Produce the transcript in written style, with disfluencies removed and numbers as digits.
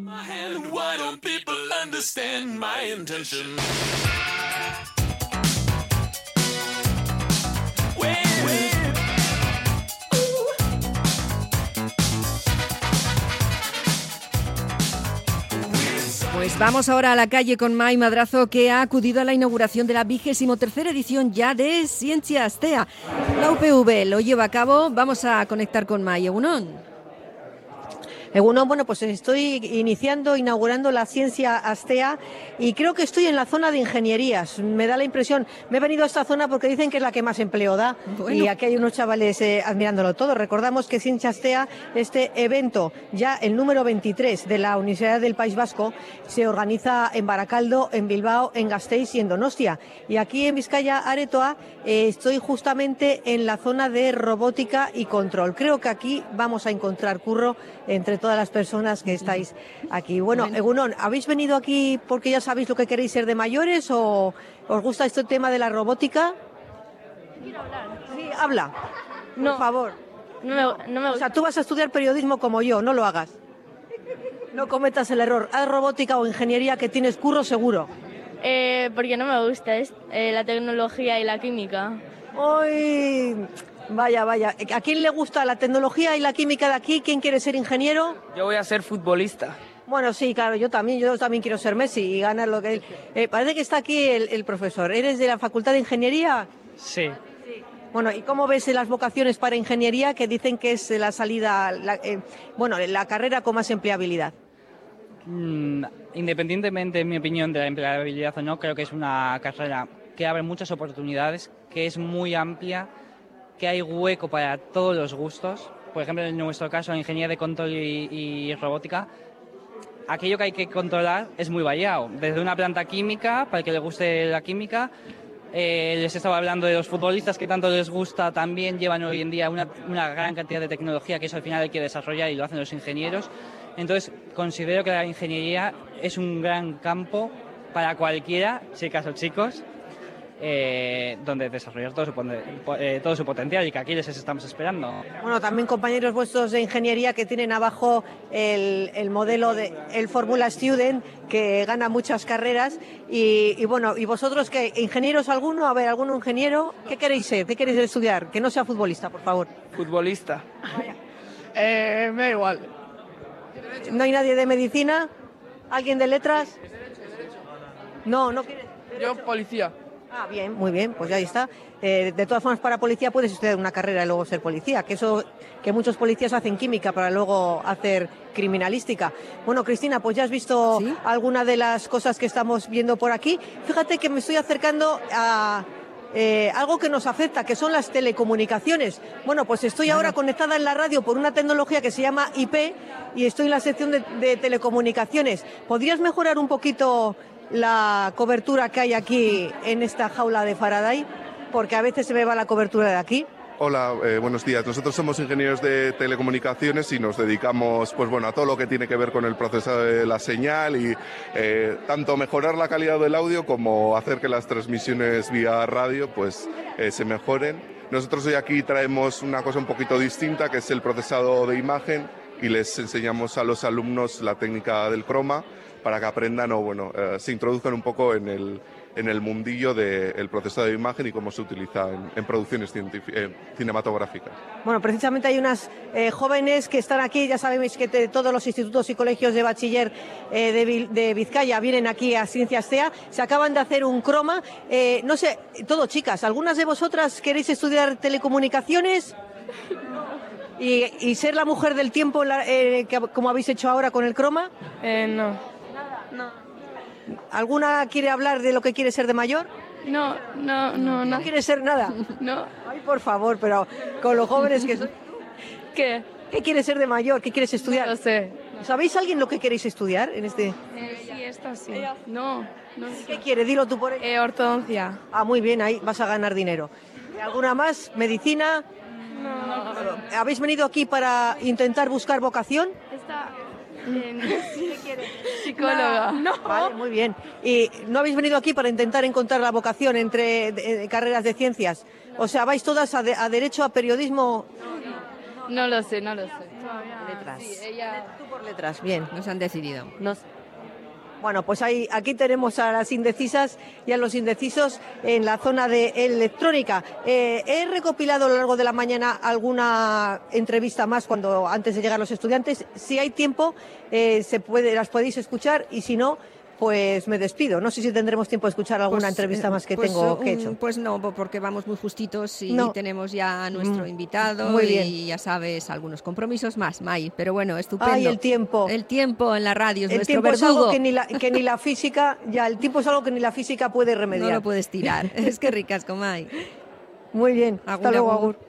My hand, why don't people understand my intention? Pues vamos ahora a la calle con Mai Madrazo, que ha acudido a la inauguración de la 23ª edición ya de Ciencia Astea. La UPV lo lleva a cabo. Vamos a conectar con Mai. Egunon. Bueno, pues estoy inaugurando la Ciencia Astea y creo que estoy en la zona de ingenierías. Me da la impresión, me he venido a esta zona porque dicen que es la que más empleo da. Bueno. Y aquí hay unos chavales admirándolo todo. Recordamos que Ciencia Astea, este evento, ya el número 23 de la Universidad del País Vasco, se organiza en Barakaldo, en Bilbao, en Gasteiz y en Donostia. Y aquí en Bizkaia, Aretoa, estoy justamente en la zona de robótica y control. Creo que aquí vamos a encontrar curro entre todas las personas que estáis aquí. Bueno, Egunon, ¿habéis venido aquí porque ya sabéis lo que queréis ser de mayores o os gusta este tema de la robótica? Quiero hablar. Sí, habla. No. Por favor. No me O sea, tú vas a estudiar periodismo como yo, no lo hagas. No cometas el error. Haz robótica o ingeniería que tienes curro seguro. Porque no me gusta la tecnología y la química. ¡Ay! Vaya. ¿A quién le gusta la tecnología y la química de aquí? ¿Quién quiere ser ingeniero? Yo voy a ser futbolista. Bueno, sí, claro, yo también quiero ser Messi y ganar lo que él. Parece que está aquí el profesor. ¿Eres de la Facultad de Ingeniería? Sí. Bueno, ¿y cómo ves las vocaciones para ingeniería que dicen que es la salida, la carrera con más empleabilidad? Independientemente, en mi opinión, de la empleabilidad o no, creo que es una carrera que abre muchas oportunidades, que es muy amplia, que hay hueco para todos los gustos. Por ejemplo, en nuestro caso, en ingeniería de control y robótica, aquello que hay que controlar es muy variado. Desde una planta química, para el que le guste la química, les estaba hablando de los futbolistas que tanto les gusta, también llevan hoy en día una gran cantidad de tecnología que eso al final hay que desarrollar y lo hacen los ingenieros. Entonces, considero que la ingeniería es un gran campo para cualquiera, chicas o chicos, donde desarrollar todo su potencial y que aquí les estamos esperando. Bueno, también compañeros vuestros de ingeniería que tienen abajo el modelo el Formula Student, que gana muchas carreras y vosotros, ¿qué ingenieros alguno? A ver, ¿algún ingeniero? ¿Qué queréis ser? ¿Qué queréis estudiar? Que no sea futbolista, por favor. Futbolista. Me da igual. ¿No hay nadie de medicina? ¿Alguien de letras? No quieres. Yo policía. Ah, bien, muy bien, pues ya ahí está. De todas formas, para policía puedes estudiar una carrera y luego ser policía, que muchos policías hacen química para luego hacer criminalística. Bueno, Cristina, pues ya has visto ¿sí? Alguna de las cosas que estamos viendo por aquí. Fíjate que me estoy acercando a algo que nos afecta, que son las telecomunicaciones. Bueno, pues estoy ahora conectada en la radio por una tecnología que se llama IP y estoy en la sección de telecomunicaciones. ¿Podrías mejorar un poquito la cobertura que hay aquí en esta jaula de Faraday? Porque a veces se me va la cobertura de aquí. Hola, buenos días. Nosotros somos ingenieros de telecomunicaciones y nos dedicamos a todo lo que tiene que ver con el procesado de la señal y tanto mejorar la calidad del audio como hacer que las transmisiones vía radio se mejoren. Nosotros hoy aquí traemos una cosa un poquito distinta, que es el procesado de imagen, y les enseñamos a los alumnos la técnica del croma para que aprendan se introduzcan un poco en el mundillo del procesado de imagen y cómo se utiliza en producciones cinematográficas. Bueno, precisamente hay unas jóvenes que están aquí, ya sabéis que todos los institutos y colegios de bachiller de Bizkaia vienen aquí a Ciencia Astea, se acaban de hacer un croma, no sé, todo chicas, ¿algunas de vosotras queréis estudiar telecomunicaciones? ¿Y ser la mujer del tiempo como habéis hecho ahora con el croma? No. No. ¿Alguna quiere hablar de lo que quiere ser de mayor? No. ¿No quiere ser nada? No. Ay, por favor, pero con los jóvenes que sois. ¿Qué? ¿Qué quieres ser de mayor? ¿Qué quieres estudiar? No lo sé. ¿Sabéis alguien lo que queréis estudiar en este? Sí, esta sí. No sé. ¿Qué quiere? Dilo tú por ella. Ortodoncia. Ah, muy bien, ahí vas a ganar dinero. ¿Alguna más? ¿Medicina? No. ¿Habéis venido aquí para intentar buscar vocación? ¿Qué quiere? Psicóloga. No. Vale, muy bien. ¿Y no habéis venido aquí para intentar encontrar la vocación entre carreras de ciencias? O sea, ¿vais todas a derecho, a periodismo? No lo sé. Letras. Sí, ella... Tú por letras, bien. Nos han decidido. Bueno, pues aquí tenemos a las indecisas y a los indecisos en la zona de electrónica. He recopilado a lo largo de la mañana alguna entrevista más antes de llegar los estudiantes. Si hay tiempo, las podéis escuchar, y si no, pues me despido. No sé si tendremos tiempo de escuchar alguna entrevista más que tengo hecho. Pues no, porque vamos muy justitos y No. tenemos ya a nuestro invitado. Muy bien. Y ya sabes, algunos compromisos más, May. Pero bueno, estupendo. Ay, el tiempo. El tiempo en la radio es El nuestro tiempo es verdugo. algo que ni la física, el tiempo es algo que ni la física puede remediar. No lo puedes tirar. Es que ricasco, May. Muy bien. Hasta Agur, luego, agur. Agur.